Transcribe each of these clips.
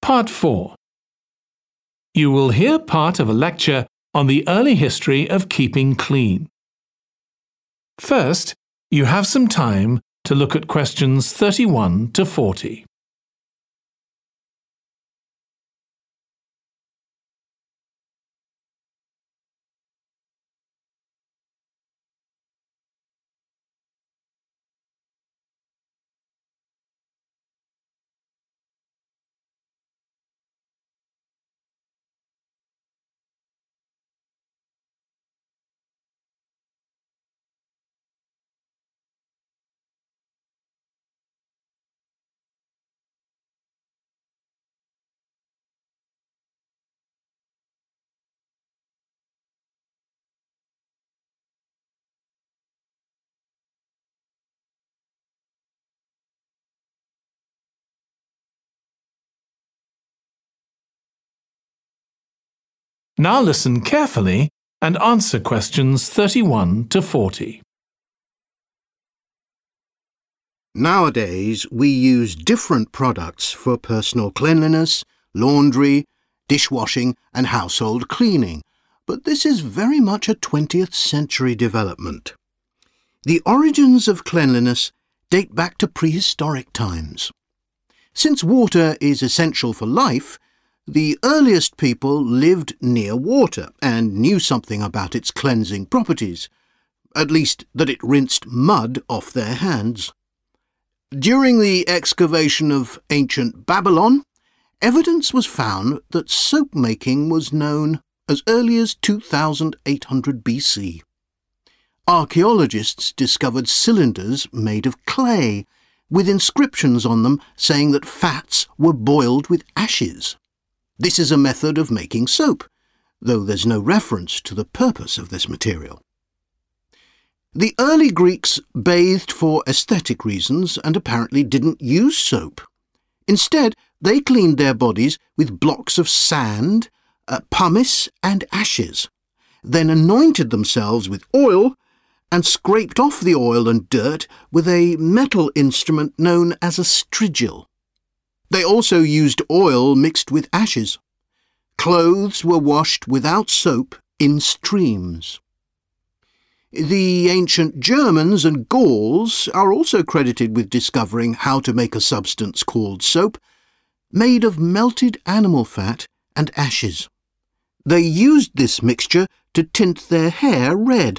Part 4. You will hear part of a lecture on the early history of keeping clean. First, you have some time to look at questions 31 to 40. Now listen carefully and answer questions 31 to 40. Nowadays, we use different products for personal cleanliness, laundry, dishwashing and household cleaning, but this is very much a 20th century development. The origins of cleanliness date back to prehistoric times. Since water is essential for life, the earliest people lived near water and knew something about its cleansing properties, at least that it rinsed mud off their hands. During the excavation of ancient Babylon, evidence was found that soap making was known as early as 2800 BC. Archaeologists discovered cylinders made of clay, with inscriptions on them saying that fats were boiled with ashes. This is a method of making soap, though there's no reference to the purpose of this material. The early Greeks bathed for aesthetic reasons and apparently didn't use soap. Instead, they cleaned their bodies with blocks of sand, pumice and ashes, then anointed themselves with oil and scraped off the oil and dirt with a metal instrument known as a strigil. They also used oil mixed with ashes. Clothes were washed without soap in streams. The ancient Germans and Gauls are also credited with discovering how to make a substance called soap, made of melted animal fat and ashes. They used this mixture to tint their hair red.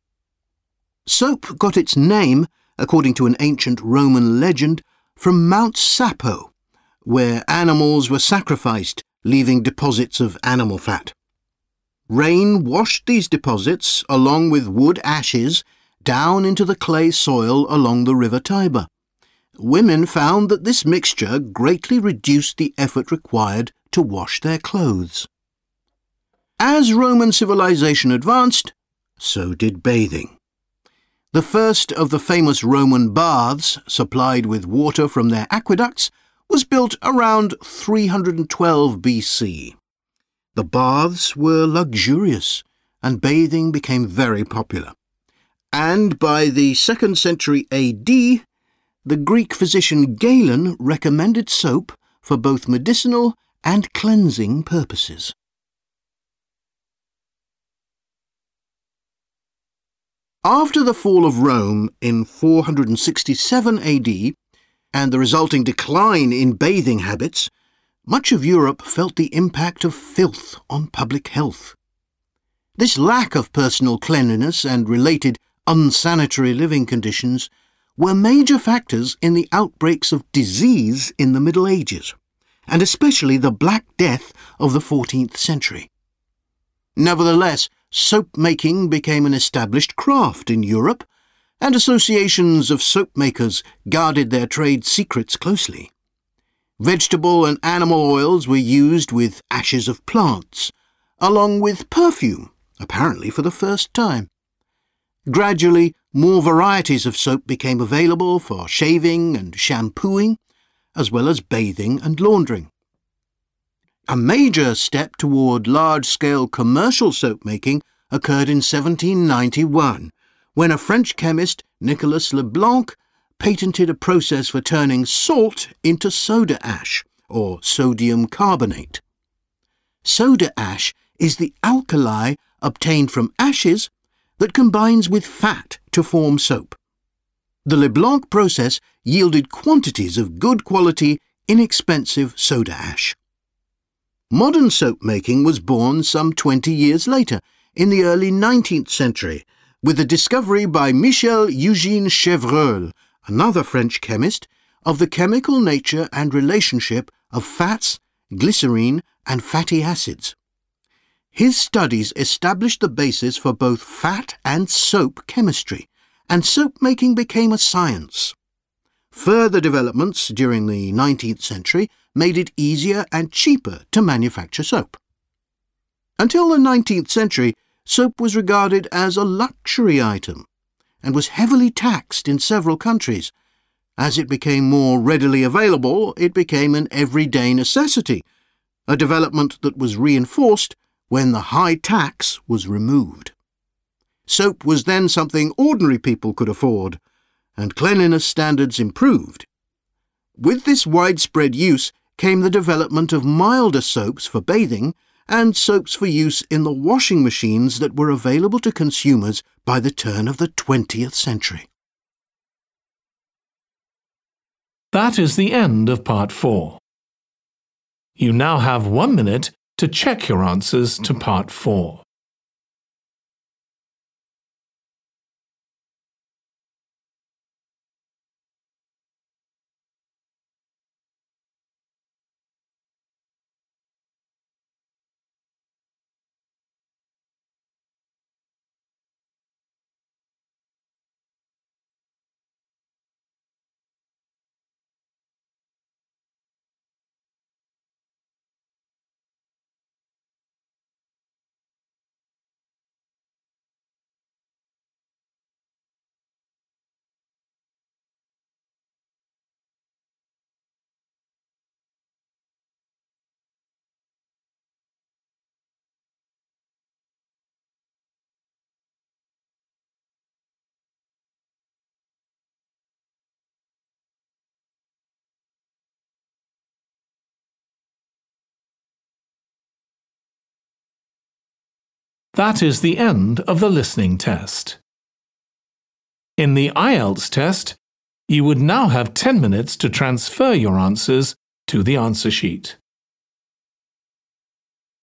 Soap got its name, according to an ancient Roman legend, from Mount Sapo, where animals were sacrificed, leaving deposits of animal fat. Rain washed these deposits, along with wood ashes, down into the clay soil along the river Tiber. Women found that this mixture greatly reduced the effort required to wash their clothes. As Roman civilization advanced, so did bathing. The first of the famous Roman baths, supplied with water from their aqueducts, was built around 312 BC. The baths were luxurious, and bathing became very popular. And by the 2nd century AD, the Greek physician Galen recommended soap for both medicinal and cleansing purposes. After the fall of Rome in 467 AD, and the resulting decline in bathing habits, much of Europe felt the impact of filth on public health. This lack of personal cleanliness and related unsanitary living conditions were major factors in the outbreaks of disease in the Middle Ages, and especially the Black Death of the 14th century. Nevertheless, soap-making became an established craft in Europe, and associations of soap makers guarded their trade secrets closely. Vegetable and animal oils were used with ashes of plants, along with perfume, apparently for the first time. Gradually, more varieties of soap became available for shaving and shampooing, as well as bathing and laundering. A major step toward large-scale commercial soap making occurred in 1791, when a French chemist, Nicolas Leblanc, patented a process for turning salt into soda ash, or sodium carbonate. Soda ash is the alkali obtained from ashes that combines with fat to form soap. The Leblanc process yielded quantities of good quality, inexpensive soda ash. Modern soap making was born some 20 years later, in the early 19th century, with the discovery by Michel-Eugène Chevreul, another French chemist, of the chemical nature and relationship of fats, glycerine, and fatty acids. His studies established the basis for both fat and soap chemistry, and soap making became a science. Further developments during the 19th century made it easier and cheaper to manufacture soap. Until the 19th century, soap was regarded as a luxury item and was heavily taxed in several countries. As it became more readily available, it became an everyday necessity, a development that was reinforced when the high tax was removed. Soap was then something ordinary people could afford, and cleanliness standards improved. With this widespread use came the development of milder soaps for bathing and soaps for use in the washing machines that were available to consumers by the turn of the 20th century. That is the end of Part 4. You now have 1 minute to check your answers to Part 4. That is the end of the listening test. In the IELTS test, you would now have 10 minutes to transfer your answers to the answer sheet.